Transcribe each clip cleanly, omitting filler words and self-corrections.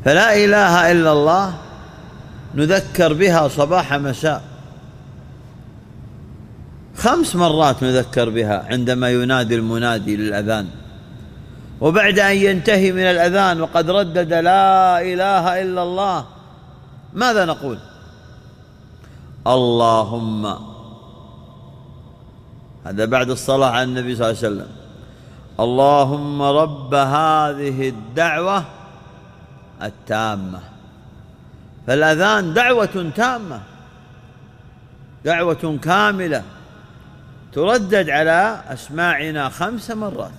فلا إله إلا الله نذكر بها صباح مساء 5 مرات نذكر بها عندما ينادي المنادي للأذان، وبعد أن ينتهي من الأذان وقد ردد لا إله إلا الله ماذا نقول؟ اللهم، هذا بعد الصلاة على النبي صلى الله عليه وسلم، اللهم رب هذه الدعوة التامة. فالأذان دعوة تامة، دعوة كاملة تردد على أسماعنا 5 مرات.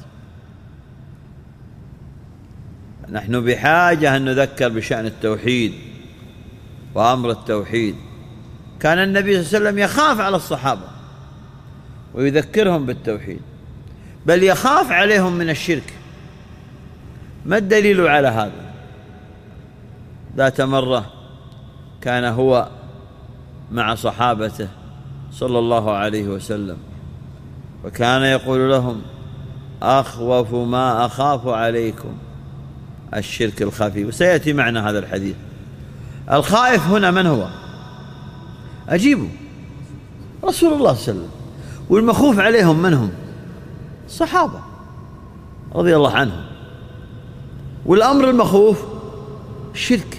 نحن بحاجة أن نذكر بشأن التوحيد وأمر التوحيد. كان النبي صلى الله عليه وسلم يخاف على الصحابة ويذكرهم بالتوحيد، بل يخاف عليهم من الشرك. ما الدليل على هذا؟ ذات مرة كان هو مع صحابته صلى الله عليه وسلم، وكان يقول لهم: أخوف ما أخاف عليكم الشرك الخفي. وسيأتي معنا هذا الحديث. الخائف هنا من هو؟ أجيبوا، رسول الله صلى الله عليه وسلم. والمخوف عليهم من هم؟ الصحابة رضي الله عنهم. والأمر المخوف الشرك.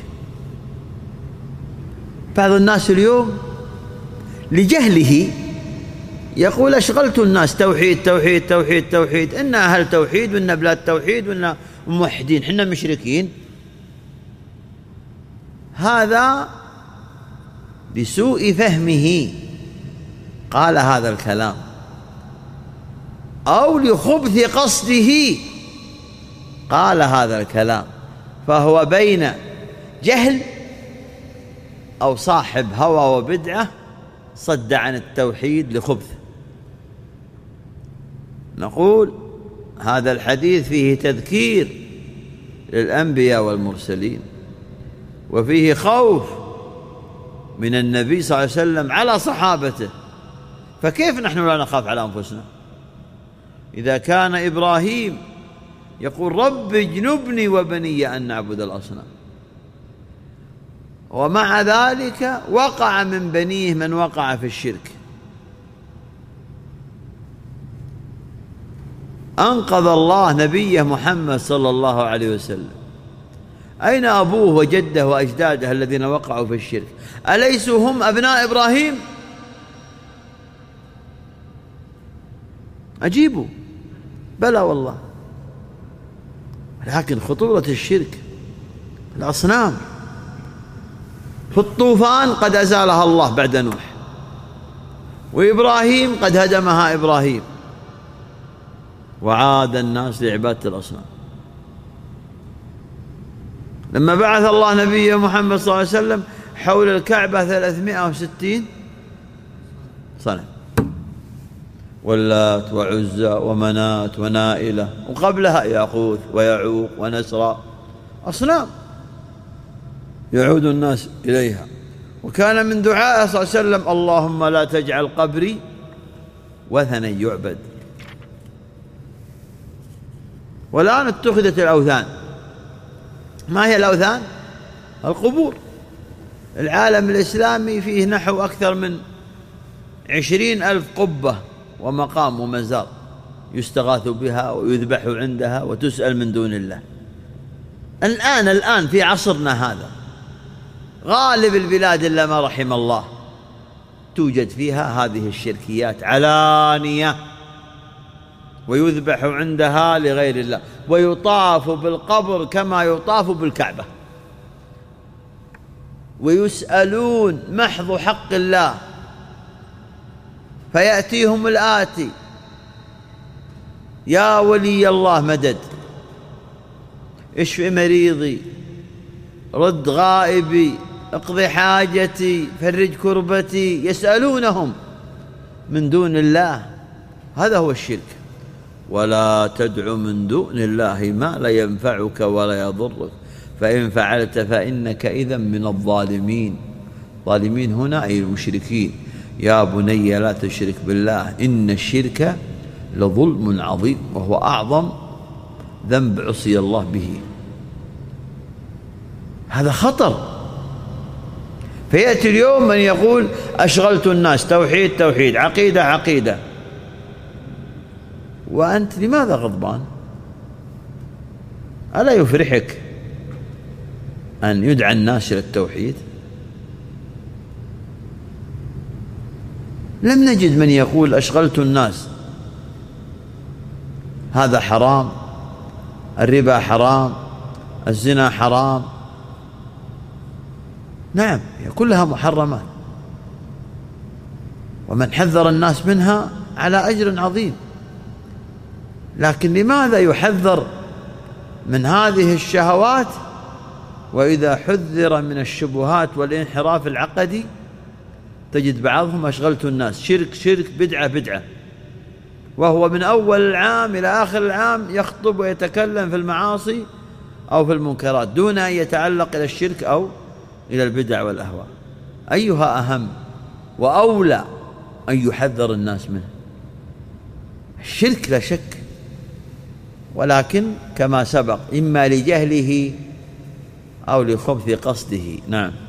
بعض الناس اليوم لجهله يقول: أشغلت الناس توحيد توحيد توحيد توحيد، إنا أهل توحيد وإنا بلاد توحيد وإنا موحدين، حنا مشركين. هذا بسوء فهمه قال هذا الكلام، أو لخبث قصده قال هذا الكلام، فهو بين جهل أو صاحب هوى وبدعة صد عن التوحيد لخبث. نقول هذا الحديث فيه تذكير للأنبياء والمرسلين، وفيه خوف من النبي صلى الله عليه وسلم على صحابته. فكيف نحن لا نخاف على أنفسنا إذا كان إبراهيم يقول: رب اجنبني وبني أن نعبد الأصنام، ومع ذلك وقع من بنيه من وقع في الشرك. أنقذ الله نبيه محمد صلى الله عليه وسلم. أين أبوه وجده وأجداده الذين وقعوا في الشرك؟ أليسوا هم أبناء إبراهيم؟ أجيبوا، بلى والله. لكن خطورة الشرك الأصنام. في الطوفان قد أزالها الله بعد نوح، وإبراهيم قد هدمها إبراهيم، وعاد الناس لعبادة الأصنام. لما بعث الله نبيه محمد صلى الله عليه وسلم حول الكعبة 360 صنم، واللات وعزى ومنات ونائلة، وقبلها ياقوت ويعوق ونسرى، أصنام يعود الناس إليها. وكان من دعائه صلى الله عليه وسلم: اللهم لا تجعل قبري وثنا يعبد. والآن اتخذت الأوثان. ما هي الأوثان؟ القبور. العالم الإسلامي فيه نحو أكثر من 20,000 قبة ومقام ومزار يستغاث بها ويذبح عندها وتسأل من دون الله. الآن في عصرنا هذا غالب البلاد إلا ما رحم الله توجد فيها هذه الشركيات علانية، ويذبح عندها لغير الله، ويطاف بالقبر كما يطاف بالكعبة، ويسألون محض حق الله. فيأتيهم الآتي: يا ولي الله مدد، اشف مريضي، رد غائبي، اقضي حاجتي، فرج كربتي. يسألونهم من دون الله. هذا هو الشرك. ولا تدع من دون الله ما لا ينفعك ولا يضرك، فإن فعلت فإنك إذا من الظالمين. ظالمين هنا أي المشركين. يا بني لا تشرك بالله إن الشرك لظلم عظيم، وهو أعظم ذنب عصي الله به. هذا خطر. فيأتي اليوم من يقول أشغلت الناس، توحيد توحيد، عقيدة عقيدة، وأنت لماذا غضبان؟ ألا يفرحك أن يدعى الناس إلى التوحيد؟ لم نجد من يقول أشغلت الناس، هذا حرام، الربا حرام، الزنا حرام. نعم، هي كلها محرمات، ومن حذر الناس منها على أجر عظيم. لكن لماذا يحذر من هذه الشهوات وإذا حذر من الشبهات والانحراف العقدي تجد بعضهم أشغلت الناس، شرك شرك، بدعة بدعة، وهو من أول العام إلى آخر العام يخطب ويتكلم في المعاصي أو في المنكرات دون أن يتعلق إلى الشرك أو إلى البدع والأهواء. أيها أهم وأولى أن يحذر الناس منه؟ الشرك لا شك، ولكن كما سبق إما لجهله أو لخبث قصده. نعم.